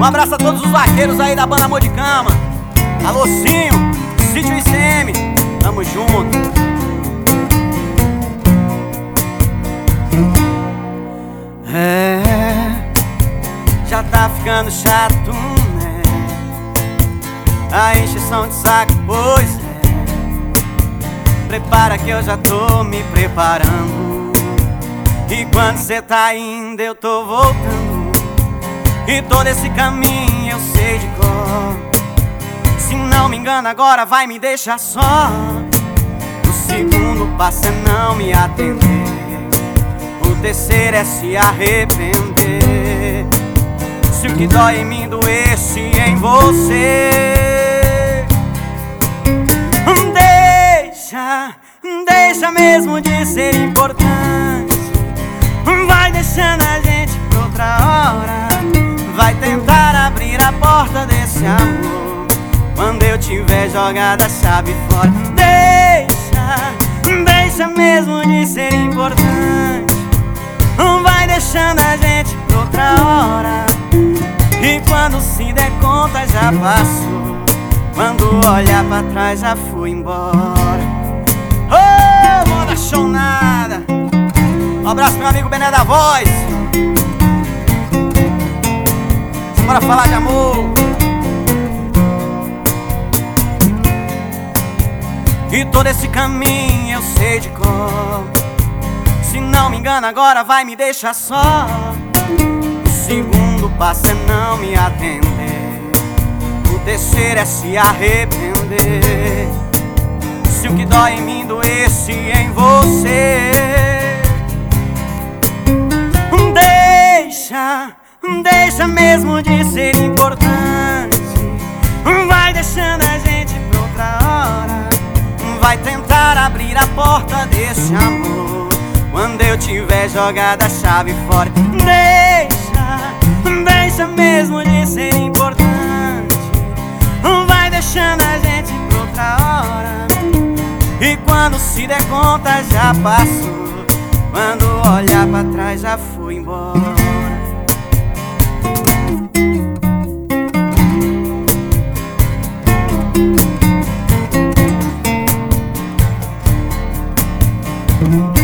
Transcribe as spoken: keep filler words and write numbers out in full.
Um abraço a todos os vaqueiros aí da banda Amor de Cama. Alô, Cinho, Sítio I C M, tamo junto. É, já tá ficando chato, né? A encheção de saco, pois é. Prepara que eu já tô me preparando. E quando cê tá indo eu tô voltando. E todo esse caminho eu sei de cor. Se não me engano agora vai me deixar só. O segundo passo é não me atender. O terceiro é se arrepender. Se o que dói em mim doesse em você, Deixa, deixa mesmo de ser importante. Vai deixando a gente pra outra hora. Vai tentar abrir a porta desse amor quando eu tiver jogado a chave fora. Deixa, deixa mesmo de ser importante. Vai deixando a gente pra outra hora. E quando se der conta já passou. Quando olhar pra trás já fui embora. Oh, moda show nada. Um abraço pro meu amigo Bené da Voz. Bora falar de amor. E todo esse caminho eu sei de cor. Se não me engano agora vai me deixar só. O segundo passo é não me atender. O terceiro é se arrepender. Se o que dói em mim doesse em você, Deixa, deixa mesmo de ser importante. Vai deixando a gente pra outra hora. Vai tentar abrir a porta desse amor quando eu tiver jogado a chave fora. Deixa, deixa mesmo de ser importante. Vai deixando a gente pra outra hora. E quando se der conta já passou. Quando olhar pra trás já fui embora. Mm-hmm.